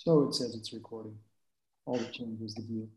So it says it's recording. All the changes, the view.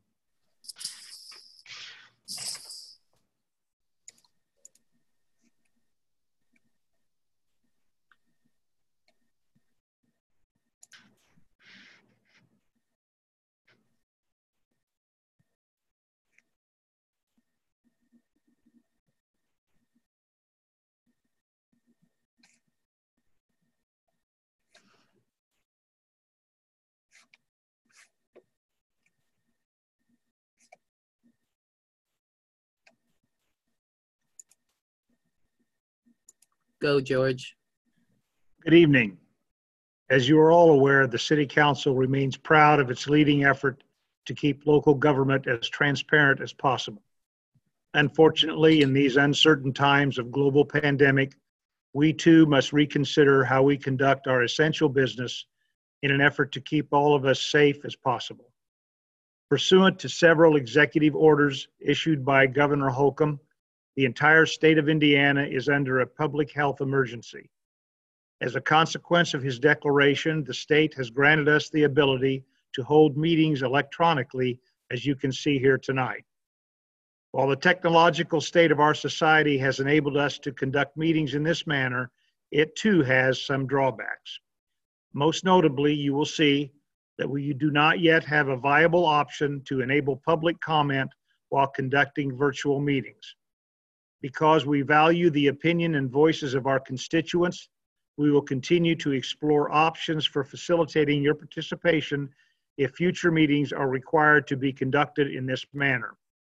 Go, George. Good evening. As you are all aware, the City Council remains proud of its leading effort to keep local government as transparent as possible. Unfortunately, in these uncertain times of global pandemic, we too must reconsider how we conduct our essential business in an effort to keep all of us safe as possible. Pursuant to several executive orders issued by Governor Holcomb, the entire state of Indiana is under a public health emergency. As a consequence of his declaration, the state has granted us the ability to hold meetings electronically, as you can see here tonight. While the technological state of our society has enabled us to conduct meetings in this manner, it too has some drawbacks. Most notably, you will see that we do not yet have a viable option to enable public comment while conducting virtual meetings. Because we value the opinion and voices of our constituents, we will continue to explore options for facilitating your participation if future meetings are required to be conducted in this manner.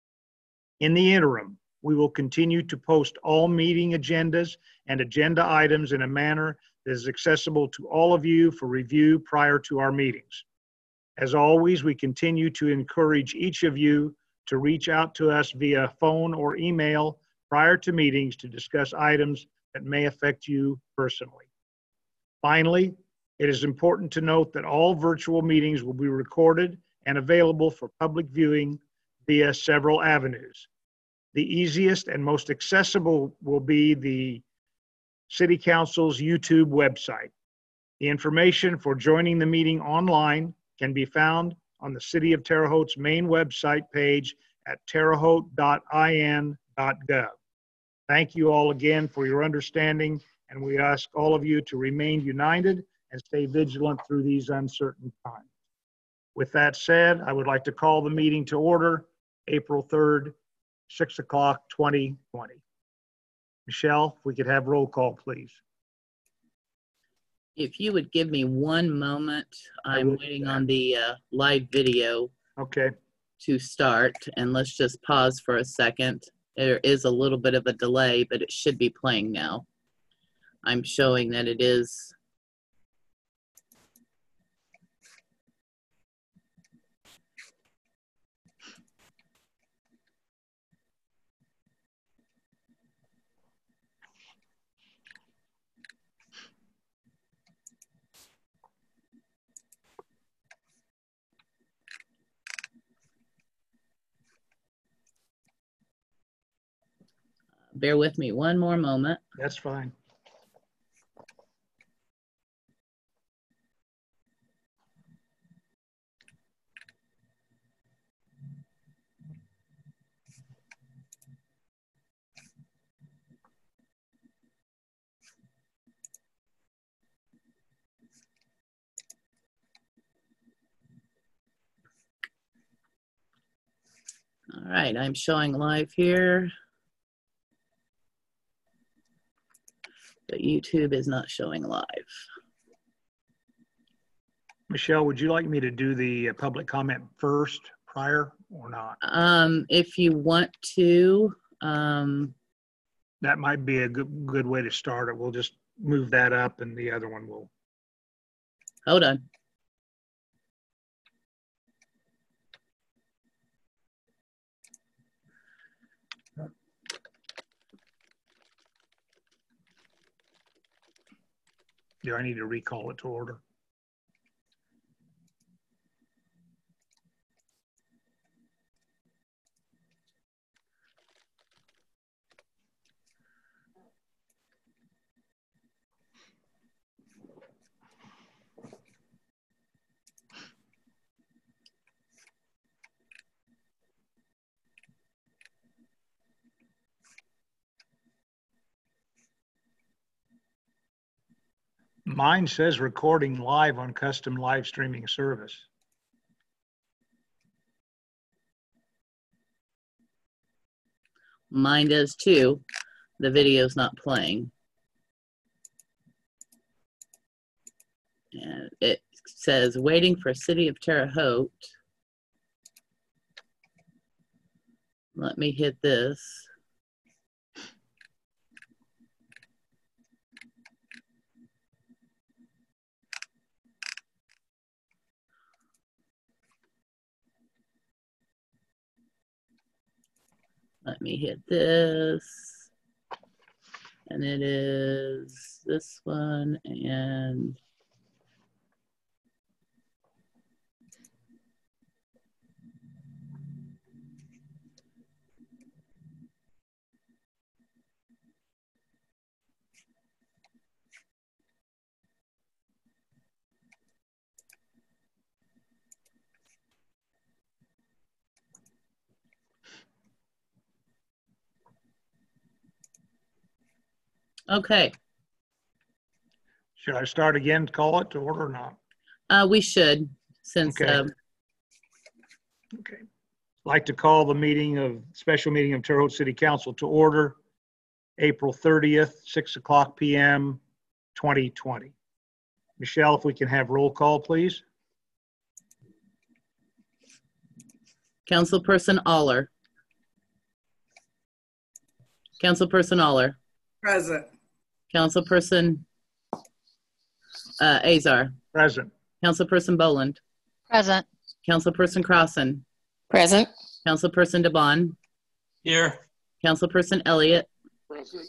In the interim, we will continue to post all meeting agendas and agenda items in a manner that is accessible to all of you for review prior to our meetings. As always, we continue to encourage each of you to reach out to us via phone or email prior to meetings to discuss items that may affect you personally. Finally, it is important to note that all virtual meetings will be recorded and available for public viewing via several avenues. The easiest and most accessible will be the City Council's YouTube website. The information for joining the meeting online can be found on the City of Terre Haute's main website page at terrehaute.in.gov. Thank you all again for your understanding, and we ask all of you to remain united and stay vigilant through these uncertain times. With that said, I would like to call the meeting to order, April 3rd, 6 o'clock, 2020. Michelle, if we could have roll call, please. If you would give me one moment, I'm waiting on the live video to start, and let's just pause for a second. There is a little bit of a delay, but it should be playing now. I'm showing that it is. Bear with me one more moment. That's fine. All right, I'm showing live here. But YouTube is not showing live. Michelle, would you like me to do the public comment first, prior, or not? If you want to. That might be a good way to start it. We'll just move that up and the other one will. Hold on. Do I need to recall it to order? Mine says recording live on custom live streaming service. Mine does too. The video's not playing. And it says waiting for City of Terre Haute. Let me hit this. Let me hit this. And it is this one and okay. Should I start again, call it to order or not? We should, since Okay. Okay. I'd like to call the special meeting of Terre Haute City Council to order, April 30th, 6:00 p.m., 2020. Michelle, if we can have roll call, please. Councilperson Aller. Councilperson Aller. Present. Councilperson Azar. Present. Councilperson Boland. Present. Councilperson Crossan. Present. Councilperson DeBon. Here. Councilperson Elliott. Present.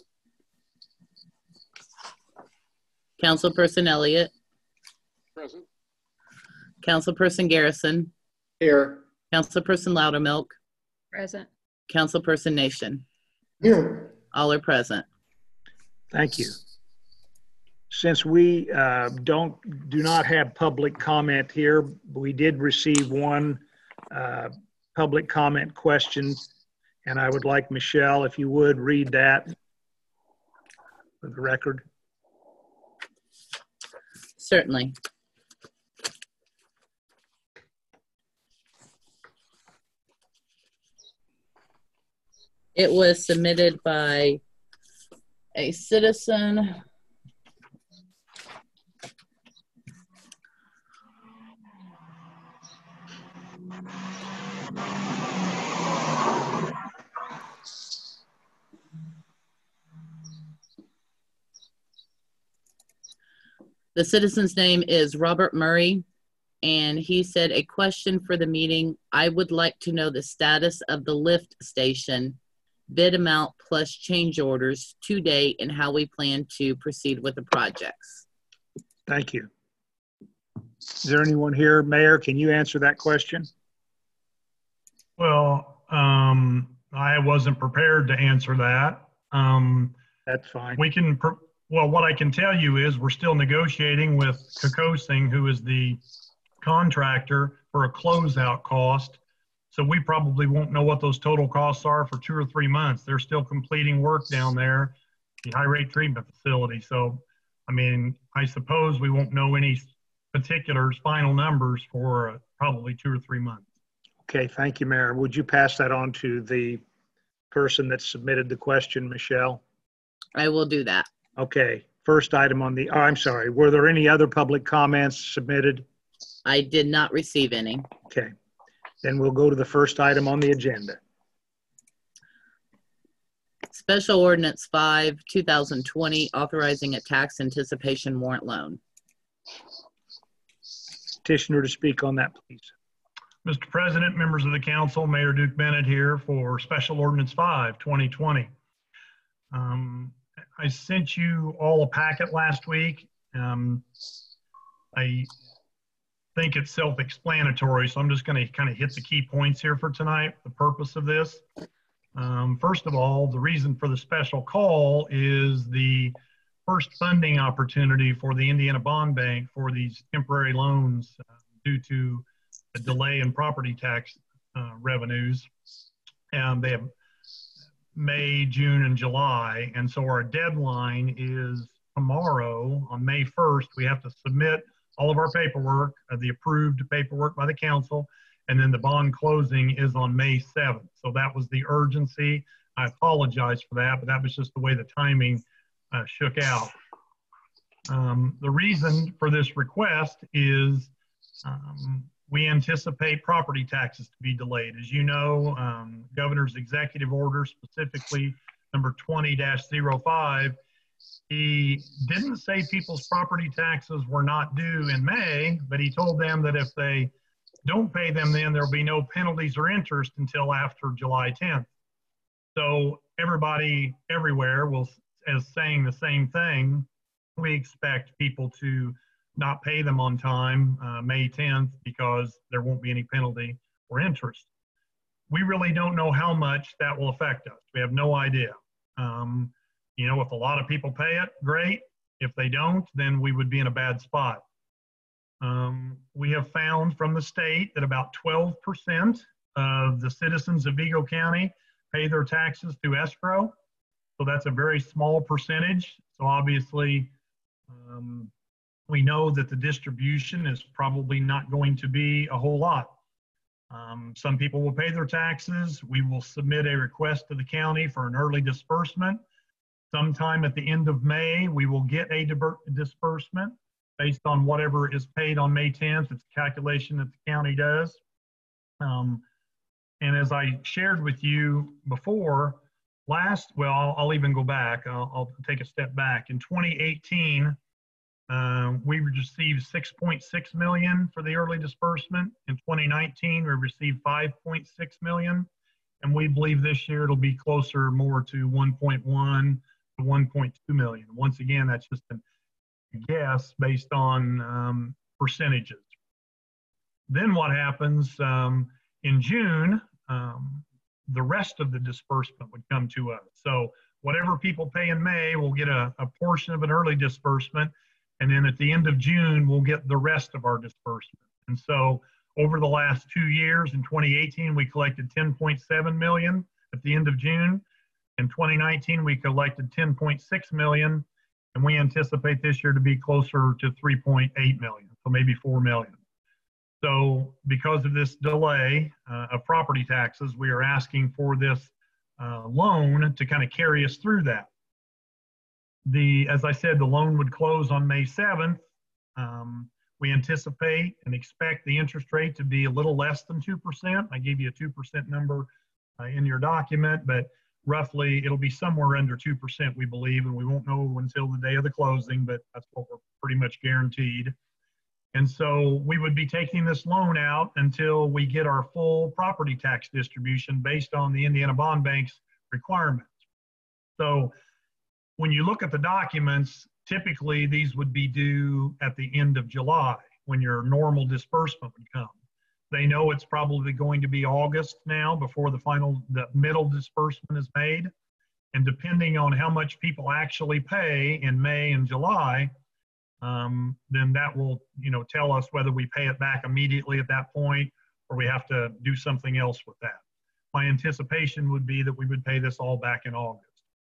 Councilperson Elliott. Present. Councilperson Garrison. Here. Councilperson Loudermilk. Present. Councilperson Nation. Here. All are present. Thank you. Since we do not have public comment here, we did receive one public comment question, and I would like Michelle, if you would, read that for the record. Certainly. It was submitted by a citizen. The citizen's name is Robert Murray, and he said, a question for the meeting. I would like to know the status of the lift station, bid amount plus change orders to date, and how we plan to proceed with the projects. Thank you. Is there anyone here? Mayor, can you answer that question? Well, I wasn't prepared to answer that. That's fine. We can, well, what I can tell you is we're still negotiating with Kokosing, who is the contractor, for a closeout cost. So we probably won't know what those total costs are for 2 or 3 months. They're still completing work down there, the high rate treatment facility. So, I mean, I suppose we won't know any particulars, final numbers for probably 2 or 3 months. Okay, thank you, Mayor. Would you pass that on to the person that submitted the question, Michelle? I will do that. Okay, first item on the, oh, I'm sorry. Were there any other public comments submitted? I did not receive any. Okay, then we'll go to the first item on the agenda. Special Ordinance 5, 2020, authorizing a tax anticipation warrant loan. Petitioner to speak on that, please. Mr. President, members of the council, Mayor Duke Bennett here for Special Ordinance 5, 2020. I sent you all a packet last week. I think it's self-explanatory, so I'm just going to kind of hit the key points here for tonight, the purpose of this. First of all, the reason for the special call is the first funding opportunity for the Indiana Bond Bank for these temporary loans due to a delay in property tax revenues. And they have May, June, and July. And so our deadline is tomorrow on May 1st. We have to submit all of our paperwork, the approved paperwork by the council, and then the bond closing is on May 7th. So that was the urgency. I apologize for that, but that was just the way the timing shook out. The reason for this request is we anticipate property taxes to be delayed. As you know, Governor's executive order, specifically number 20-05, he didn't say people's property taxes were not due in May, but he told them that if they don't pay them, then there'll be no penalties or interest until after July 10th. So everybody everywhere is saying the same thing. We expect people to not pay them on time May 10th because there won't be any penalty or interest. We really don't know how much that will affect us. We have no idea. You know, if a lot of people pay it, great. If they don't, then we would be in a bad spot. We have found from the state that about 12% of the citizens of Vigo County pay their taxes through escrow. So that's a very small percentage. So obviously, we know that the distribution is probably not going to be a whole lot. Some people will pay their taxes. We will submit a request to the county for an early disbursement. Sometime at the end of May, we will get a disbursement based on whatever is paid on May 10th. It's a calculation that the county does. And as I shared with you before, I'll even go back. I'll take a step back. In 2018, we received $6.6 million for the early disbursement. In 2019, we received $5.6 million. And we believe this year it'll be closer more to 1.1 to 1.2 million. Once again, that's just a guess based on percentages. Then what happens in June, the rest of the disbursement would come to us. So whatever people pay in May, we'll get a portion of an early disbursement. And then at the end of June, we'll get the rest of our disbursement. And so over the last 2 years, in 2018, we collected 10.7 million at the end of June. In 2019, we collected 10.6 million. And we anticipate this year to be closer to 3.8 million, so maybe 4 million. So because of this delay of property taxes, we are asking for this loan to kind of carry us through that. As I said, the loan would close on May 7th. We anticipate and expect the interest rate to be a little less than 2%. I gave you a 2% number in your document, but roughly it'll be somewhere under 2%, we believe, and we won't know until the day of the closing, but that's what we're pretty much guaranteed. And so we would be taking this loan out until we get our full property tax distribution based on the Indiana Bond Bank's requirements. So when you look at the documents, typically these would be due at the end of July when your normal disbursement would come. They know it's probably going to be August now before the middle disbursement is made. And depending on how much people actually pay in May and July, then that will, tell us whether we pay it back immediately at that point or we have to do something else with that. My anticipation would be that we would pay this all back in August.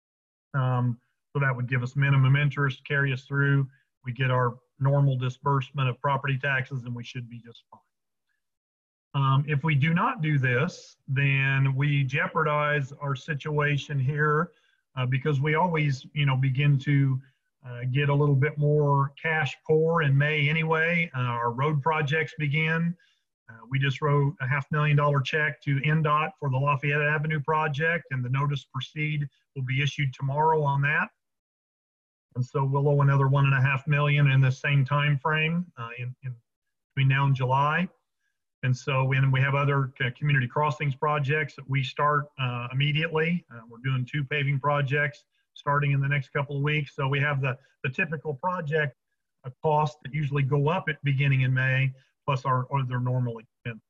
So that would give us minimum interest, carry us through. We get our normal disbursement of property taxes and we should be just fine. If we do not do this, then we jeopardize our situation here because we always, begin to get a little bit more cash poor in May anyway. Our road projects begin. We just wrote a $500,000 check to NDOT for the Lafayette Avenue project, and the notice to proceed will be issued tomorrow on that. And so we'll owe another $1.5 million in the same time frame in between now and July. And so we have other community crossings projects that we start immediately. We're doing 2 paving projects starting in the next couple of weeks. So we have the typical project costs that usually go up at beginning in May, plus our other normal expenses.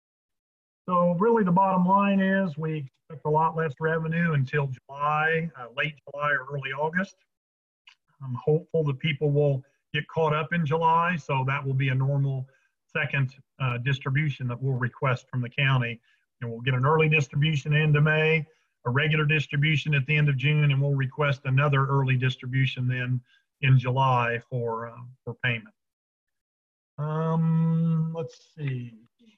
So really the bottom line is we expect a lot less revenue until July, late July or early August. I'm hopeful that people will get caught up in July, so that will be a normal second distribution that we'll request from the county. And we'll get an early distribution into May, a regular distribution at the end of June, and we'll request another early distribution then in July for payment. Let's see.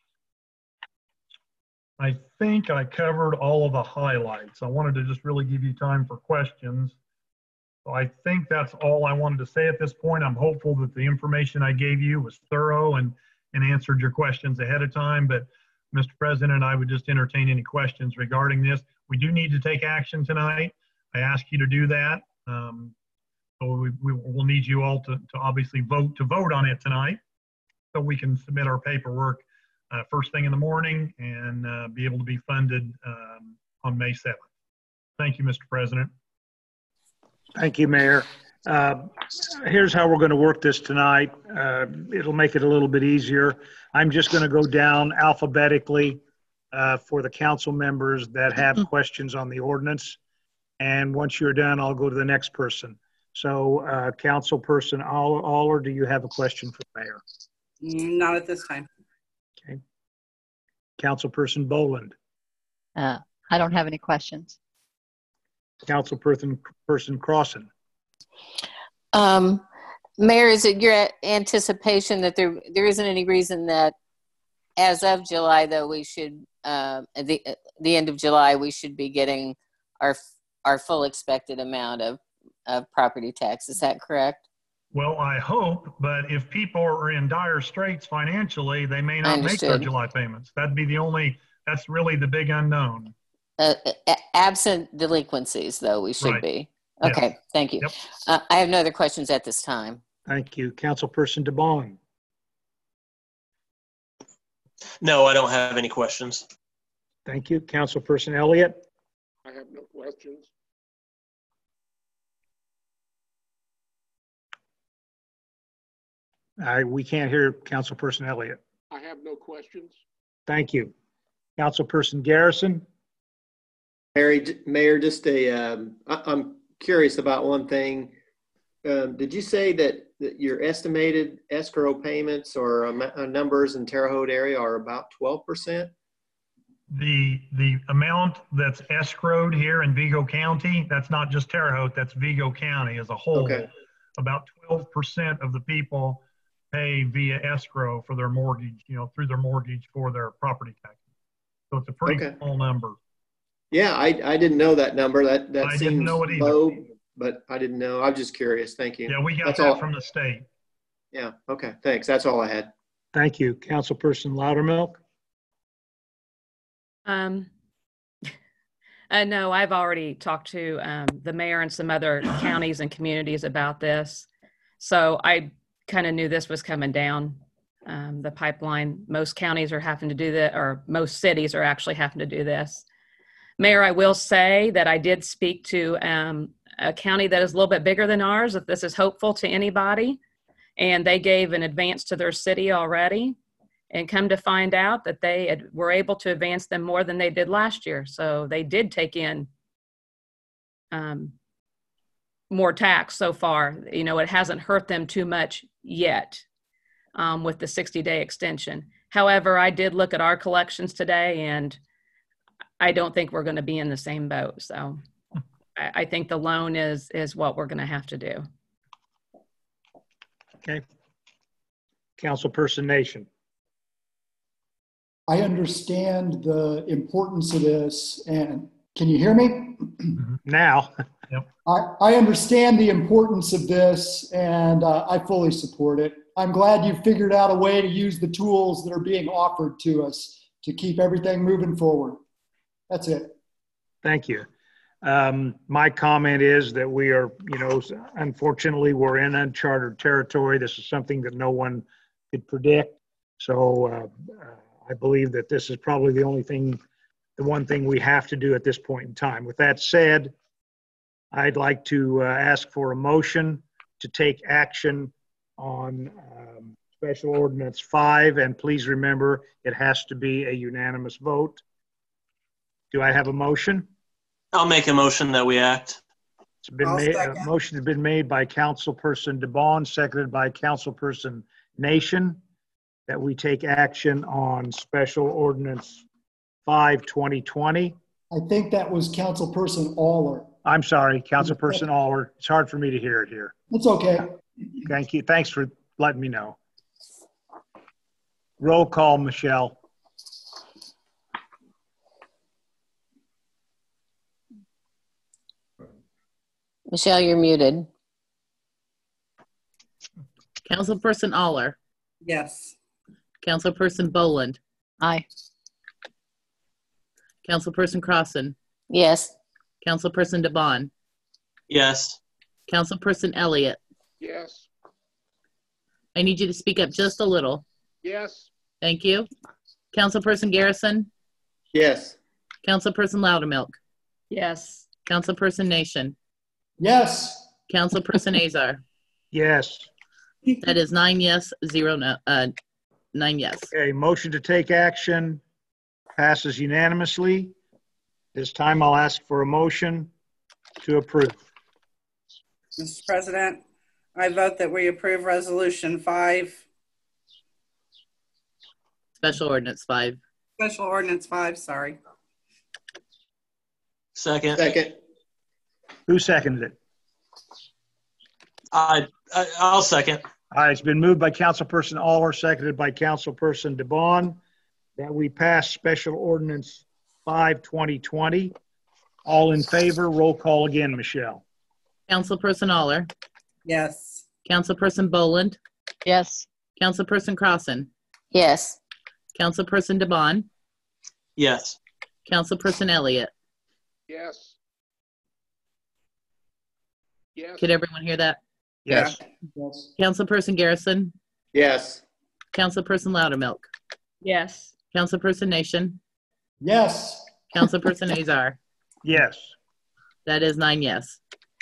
I think I covered all of the highlights. I wanted to just really give you time for questions. So I think that's all I wanted to say at this point. I'm hopeful that the information I gave you was thorough and answered your questions ahead of time. But Mr. President, I would just entertain any questions regarding this. We do need to take action tonight. I ask you to do that. So we'll need you all to obviously vote on it tonight, so we can submit our paperwork first thing in the morning and be able to be funded on May 7th. Thank you, Mr. President. Thank you, Mayor. Here's how we're going to work this tonight. It'll make it a little bit easier. I'm just going to go down alphabetically for the council members that have questions on the ordinance. And once you're done, I'll go to the next person. So Councilperson Aller, do you have a question for the mayor? Not at this time. Okay. Councilperson Boland. I don't have any questions. Councilperson Crossan. Mayor, is it your anticipation that there isn't any reason that as of July, though, we should, at the end of July, we should be getting our full expected amount of property tax? Is that correct? Well, I hope, but if people are in dire straits financially, they may not make their July payments. That'd be that's really the big unknown. Absent delinquencies, though, we should be. Okay, yes. Thank you. Yep. I have no other questions at this time. Thank you. Councilperson DeBon. No, I don't have any questions. Thank you. Councilperson Elliott. I have no questions. We can't hear Councilperson Elliott. I have no questions. Thank you. Councilperson Garrison. Mayor, just I'm curious about one thing. Did you say that your estimated escrow payments or numbers in Terre Haute area are about 12%? The amount that's escrowed here in Vigo County, that's not just Terre Haute, that's Vigo County as a whole. Okay. About 12% of the people pay via escrow for their mortgage, through their mortgage for their property taxes. So it's a pretty small number. Yeah, I didn't know that number. That I seems didn't know it either. Low, but I didn't know. I'm just curious. Thank you. Yeah, we got that from the state. Yeah. Okay. Thanks. That's all I had. Thank you, Councilperson Loudermilk. No, I've already talked to the mayor and some other counties and communities about this. So I kind of knew this was coming down the pipeline. Most counties are having to do that, or most cities are actually having to do this. Mayor, I will say that I did speak to a county that is a little bit bigger than ours, if this is hopeful to anybody, and they gave an advance to their city already, and come to find out that they were able to advance them more than they did last year. So they did take in more tax so far. It hasn't hurt them too much yet with the 60-day extension. However, I did look at our collections today, and I don't think we're going to be in the same boat. So I think the loan is what we're going to have to do. Okay. Councilperson Nation. I understand the importance of this, and can you hear me? Now. Yep. I understand the importance of this, and I fully support it. I'm glad you figured out a way to use the tools that are being offered to us to keep everything moving forward. That's it. Thank you. My comment is that we are, unfortunately, we're in uncharted territory. This is something that no one could predict. So I believe that this is probably the one thing we have to do at this point in time. With that said, I'd like to ask for a motion to take action on Special Ordinance 5. And please remember, it has to be a unanimous vote. Do I have a motion? I'll make a motion that we act. It's been made. A motion has been made by Councilperson DeBon, seconded by Councilperson Nation, that we take action on Special Ordinance 5/2020. I think that was Councilperson Aller. I'm sorry, Councilperson Aller. It's hard for me to hear it here. It's okay. Thank you. Thanks for letting me know. Roll call, Michelle. Michelle, you're muted. Councilperson Aller. Yes. Councilperson Boland. Aye. Councilperson Crossan. Yes. Councilperson DeBon. Yes. Councilperson Elliott. Yes. I need you to speak up just a little. Yes. Thank you. Councilperson Garrison. Yes. Councilperson Loudermilk. Yes. Councilperson Nation. Yes. Councilperson Azar. Yes. That is 9 yes, 0 no. 9 yes. Okay, motion to take action passes unanimously. This time I'll ask for a motion to approve. Mr. President, I vote that we approve Resolution 5, Special Ordinance 5. Special Ordinance 5, sorry. Second. Second. Who seconded it? I'll second. All right, it's been moved by Councilperson Aller, seconded by Councilperson DeBon, that we pass Special Ordinance 5, 2020. All in favor, roll call again, Michelle. Councilperson Aller. Yes. Councilperson Boland. Yes. Councilperson Crossan. Yes. Councilperson DeBon. Yes. Councilperson Elliott. Yes. Yes. Could everyone hear that? Yes. Yes. Councilperson Garrison. Yes. Councilperson Loudermilk. Yes. Councilperson Nation. Yes. Councilperson Azar. Yes. That is 9 yes.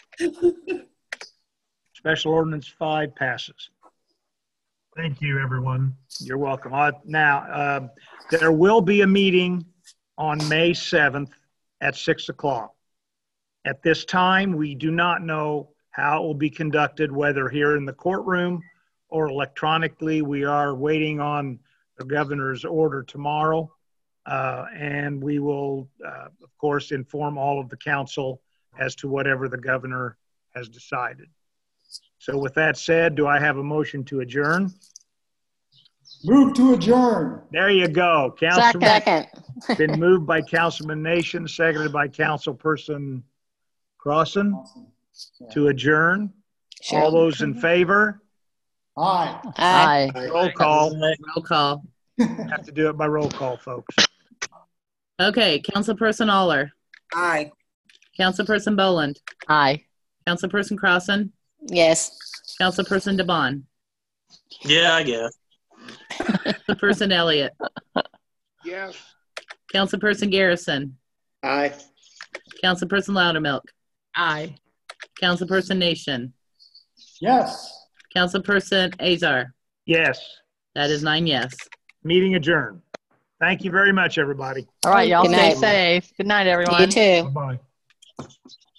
Special Ordinance 5 passes. Thank you, everyone. You're welcome. Now, there will be a meeting on May 7th at 6 o'clock. At this time, we do not know how it will be conducted, whether here in the courtroom or electronically. We are waiting on the governor's order tomorrow, and we will, of course, inform all of the council as to whatever the governor has decided. So with that said, do I have a motion to adjourn? Move to adjourn. There you go. Councilman, Second. been moved by Councilman Nation, seconded by Councilperson Crossan to adjourn. Sure. All those in favor? Aye. Aye. Roll call. Roll call. Have to do it by roll call, folks. Okay, Councilperson Aller. Aye. Councilperson Boland. Aye. Councilperson Crossan. Yes. Councilperson DeBon. Yeah, I guess. Councilperson Elliott. Yes. Councilperson Garrison. Aye. Councilperson Loudermilk. Aye. Councilperson Nation. Yes. Councilperson Azar. Yes. That is 9 yes. Meeting adjourned. Thank you very much, everybody. All right, y'all Good stay night. safe. Good night, everyone. You too. Bye-bye.